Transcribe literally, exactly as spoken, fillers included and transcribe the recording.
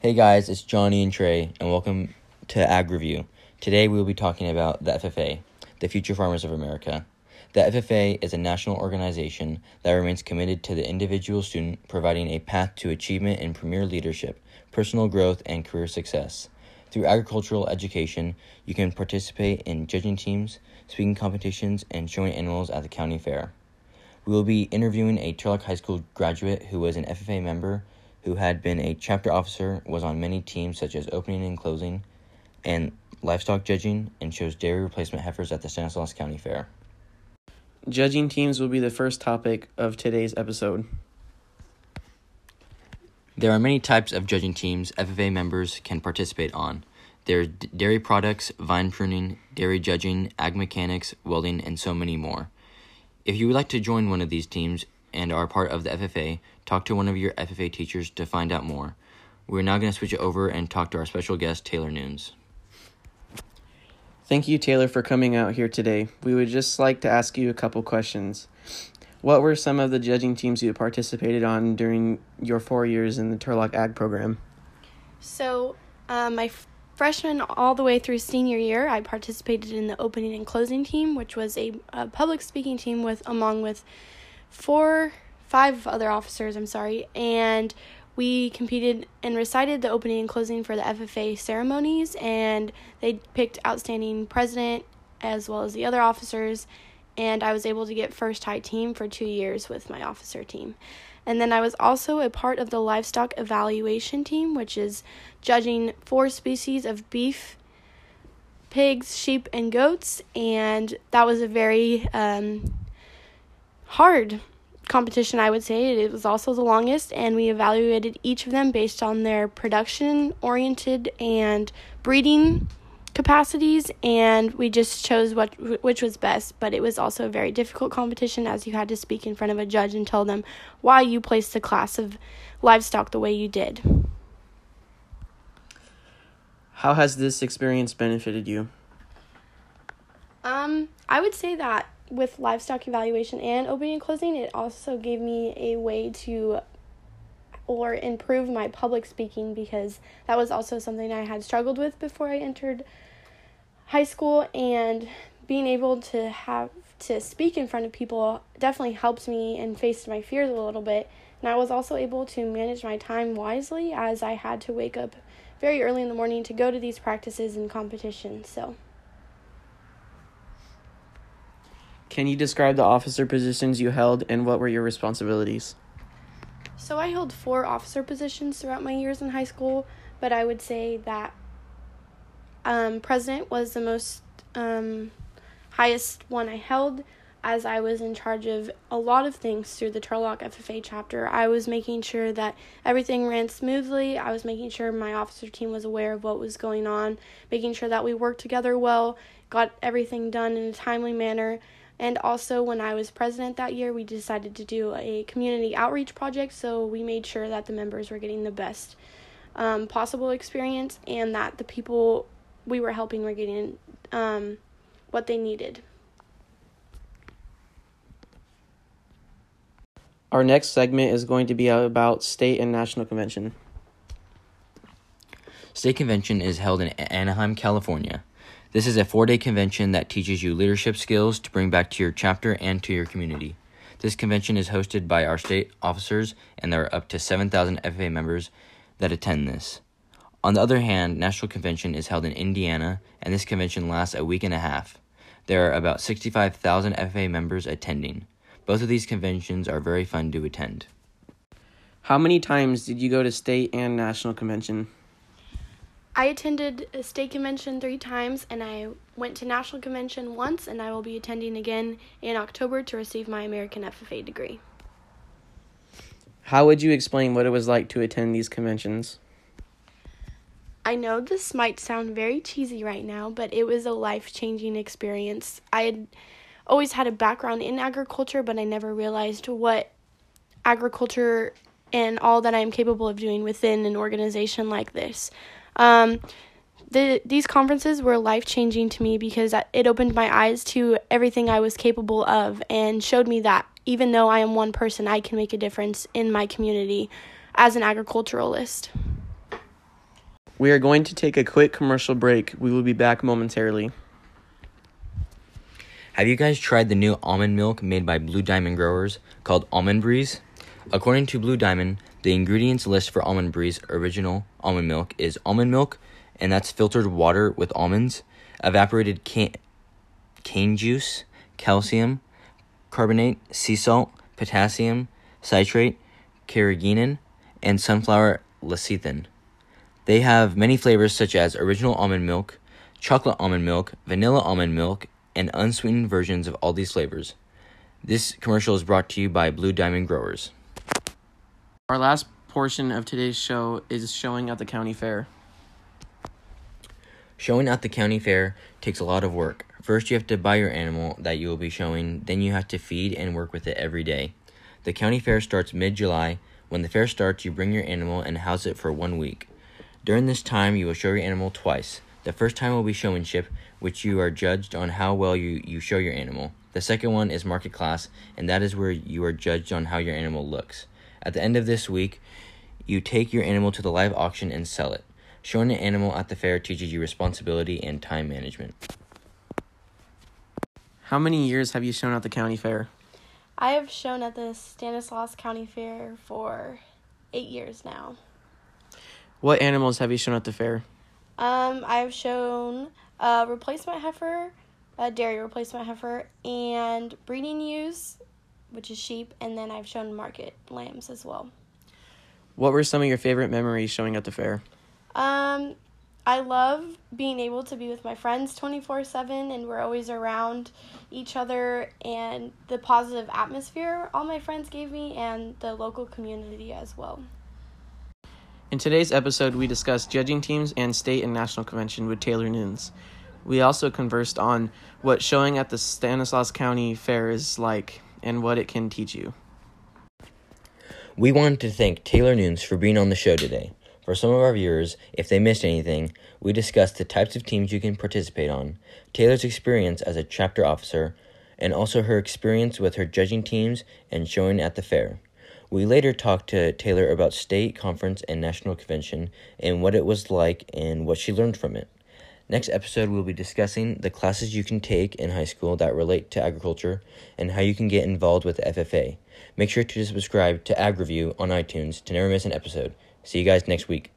Hey guys, it's Johnny and Trey, and welcome to Ag Review. Today we will be talking about the F F A, the Future Farmers of America. The F F A is a national organization that remains committed to the individual student, providing a path to achievement in premier leadership, personal growth, and career success. Through agricultural education, you can participate in judging teams, speaking competitions, and showing animals at the county fair. We will be interviewing a Turlock High School graduate who was an F F A member, who had been a chapter officer, was on many teams such as opening and closing, and livestock judging, and shows dairy replacement heifers at the Stanislaus County Fair. Judging teams will be the first topic of today's episode. There are many types of judging teams F F A members can participate on. There are d- dairy products, vine pruning, dairy judging, ag mechanics, welding, and so many more. If you would like to join one of these teams and are part of the F F A, talk to one of your F F A teachers to find out more. We're now going to switch it over and talk to our special guest, Taylor Nunes. Thank you, Taylor, for coming out here today. We would just like to ask you a couple questions. What were some of the judging teams you participated on during your four years in the Turlock Ag program? So, uh, my f- freshman all the way through senior year, I participated in the opening and closing team, which was a, a public speaking team with among with four, five other officers, I'm sorry, and we competed and recited the opening and closing for the F F A ceremonies, and they picked outstanding president as well as the other officers, and I was able to get first high team for two years with my officer team. And then I was also a part of the livestock evaluation team, which is judging four species of beef, pigs, sheep, and goats, and that was a very um, hard competition, I would say. It was also the longest, and we evaluated each of them based on their production-oriented and breeding capacities, and we just chose what which was best. But it was also a very difficult competition, as you had to speak in front of a judge and tell them why you placed the class of livestock the way you did. How has this experience benefited you? Um, I would say that with livestock evaluation and opening and closing, it also gave me a way to or improve my public speaking, because that was also something I had struggled with before I entered high school, and being able to have to speak in front of people definitely helped me and faced my fears a little bit. And I was also able to manage my time wisely, as I had to wake up very early in the morning to go to these practices and competitions. So Can you describe the officer positions you held and what were your responsibilities? So I held four officer positions throughout my years in high school, but I would say that um, president was the most um, highest one I held, as I was in charge of a lot of things through the Turlock F F A chapter. I was making sure that everything ran smoothly. I was making sure my officer team was aware of what was going on, making sure that we worked together well, got everything done in a timely manner. And also, when I was president that year, we decided to do a community outreach project, so we made sure that the members were getting the best um, possible experience, and that the people we were helping were getting um, what they needed. Our next segment is going to be about state and national convention. State Convention is held in Anaheim, California. This is a four-day convention that teaches you leadership skills to bring back to your chapter and to your community. This convention is hosted by our state officers, and there are up to seven thousand F F A members that attend this. On the other hand, National Convention is held in Indiana, and this convention lasts a week and a half. There are about sixty-five thousand F F A members attending. Both of these conventions are very fun to attend. How many times did you go to state and national convention? I attended a state convention three times, and I went to national convention once, and I will be attending again in October to receive my American F F A degree. How would you explain what it was like to attend these conventions? I know this might sound very cheesy right now, but it was a life-changing experience. I had always had a background in agriculture, but I never realized what agriculture and all that I am capable of doing within an organization like this. Um, the, these conferences were life-changing to me, because it opened my eyes to everything I was capable of and showed me that even though I am one person, I can make a difference in my community as an agriculturalist. We are going to take a quick commercial break. We will be back momentarily. Have you guys tried the new almond milk made by Blue Diamond Growers called Almond Breeze? According to Blue Diamond, the ingredients list for Almond Breeze original almond milk is almond milk, and that's filtered water with almonds, evaporated cane, cane juice, calcium, carbonate, sea salt, potassium, citrate, carrageenan, and sunflower lecithin. They have many flavors such as original almond milk, chocolate almond milk, vanilla almond milk, and unsweetened versions of all these flavors. This commercial is brought to you by Blue Diamond Growers. Our last portion of today's show is showing at the county fair. Showing at the county fair takes a lot of work. First, you have to buy your animal that you will be showing, then you have to feed and work with it every day. The county fair starts mid-July. When the fair starts, you bring your animal and house it for one week. During this time, you will show your animal twice. The first time will be showmanship, which you are judged on how well you, you show your animal. The second one is market class, and that is where you are judged on how your animal looks. At the end of this week, you take your animal to the live auction and sell it. Showing an animal at the fair teaches you responsibility and time management. How many years have you shown at the county fair? I have shown at the Stanislaus County Fair for eight years now. What animals have you shown at the fair? Um, I've shown a replacement heifer, a dairy replacement heifer, and breeding ewes, which is sheep, and then I've shown market lambs as well. What were some of your favorite memories showing at the fair? Um, I love being able to be with my friends twenty-four seven, and we're always around each other, and the positive atmosphere all my friends gave me, and the local community as well. In today's episode, we discussed judging teams and state and national convention with Taylor Nunes. We also conversed on what showing at the Stanislaus County Fair is like and what it can teach you. We wanted to thank Taylor Nunes for being on the show today. For some of our viewers, if they missed anything, we discussed the types of teams you can participate on, Taylor's experience as a chapter officer, and also her experience with her judging teams and showing at the fair. We later talked to Taylor about state, conference, and national convention and what it was like and what she learned from it. Next episode, we'll be discussing the classes you can take in high school that relate to agriculture and how you can get involved with the F F A. Make sure to subscribe to Ag Review on iTunes to never miss an episode. See you guys next week.